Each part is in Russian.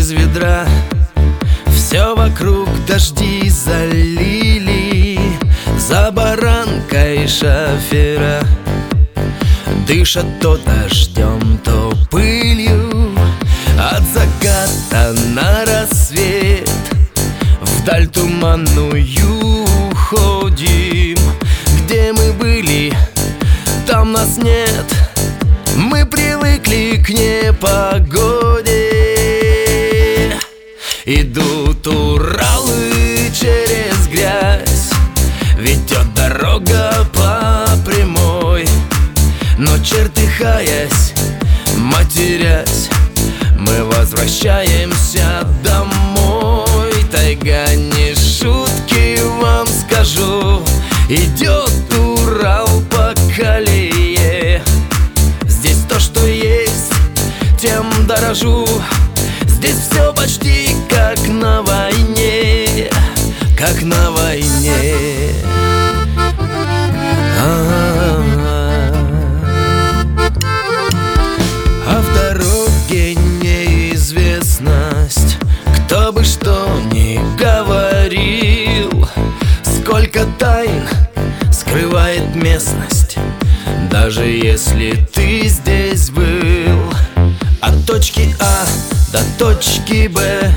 из ведра. Все вокруг дожди залили, за баранкой шофера. Дышат то дождем, то пылью, от заката на рассвет. Вдаль туманную уходим, где мы были, там нас нет. Мы привыкли к непогоде. Идут Уралы через грязь, ведет дорога по прямой. Но чертыхаясь, матерясь, мы возвращаемся домой. Тайга, не шутки вам скажу, идет Урал по колее. Здесь то, что есть, тем дорожу. Здесь все почти как на войне, как на войне. А в дороге неизвестность, кто бы что ни говорил. Сколько тайн скрывает местность, даже если ты здесь был. От точки А до точки Б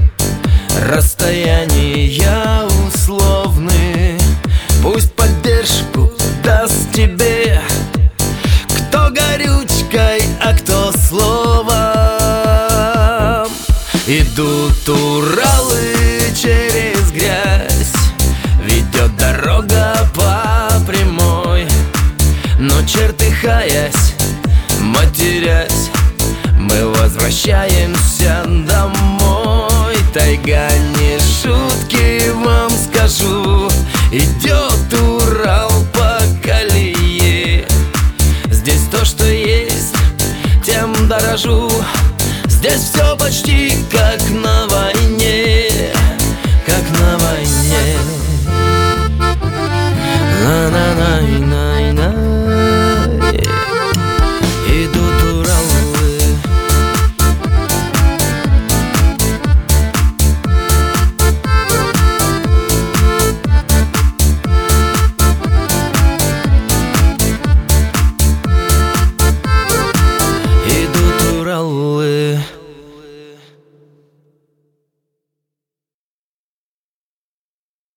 расстояния условны. Пусть поддержку даст тебе кто горючкой, а кто словом. Идут Уралы через грязь, ведет дорога по прямой. Но чертыхаясь, матерясь, мы возвращаемся домой. Тайга, не шутки вам скажу, идет Урал по колее. Здесь то, что есть, тем дорожу. Здесь все почти как на войне, как на войне. На-на-на.